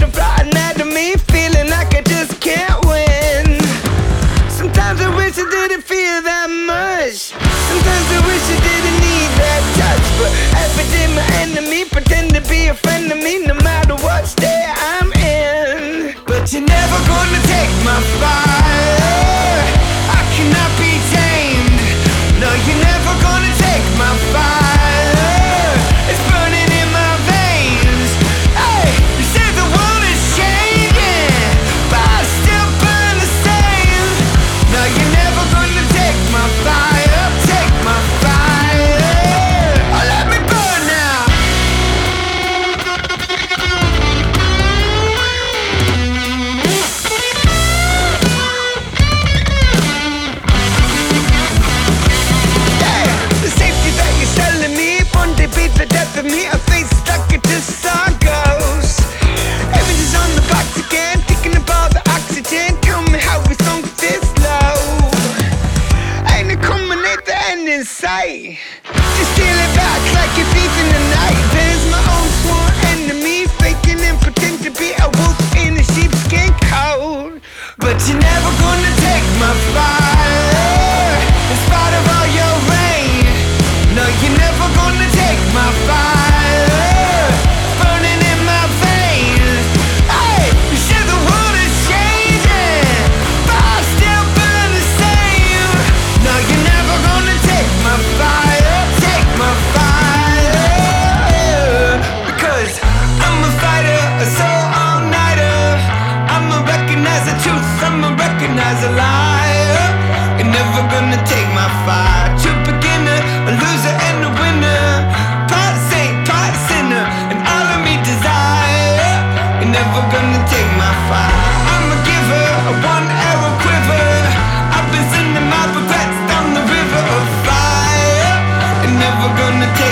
butterfly anatomy, feeling like I just can't win. Sometimes I wish I didn't feel that much. Sometimes I wish I didn't need that touch. But every day my enemy pretend to be a friend of me, no matter what state I'm in. But you're never gonna take my fire. I cannot be tamed. No, you're never gonna take my fire. It's burning in my veins. Hey, you say the world is changing, but I still burn the same. No, you're never gonna take my fire. Take my fire. Oh, let me burn now. The safety that you're selling me, one day be the death of me. I face stuck it just so goes. Everything's on the box again, thinking about the oxygen. Tell me how we sunk this low. Ain't it coming at the end in sight? Just steal it back like a thief in the night. There's my own sworn enemy, faking and pretend to be a wolf in a sheepskin coat. But you're never gonna take my fire, in spite of all your rain. No, you're never gonna take my fire, burning in my veins. Hey, you said the world is changing, but I still burn the same. No, you're never gonna take my fire, take my fire. Because I'm a fighter, a soul all-nighter. I'ma recognize the truth, I'ma recognize a liar. You're never gonna take my fire. True beginner, a loser and a winner, part saint, part sinner, and all of me desire. You're never gonna take my fire. I'm a giver, a one-arrow quiver. I've been sending my regrets down the river of fire. You're never gonna take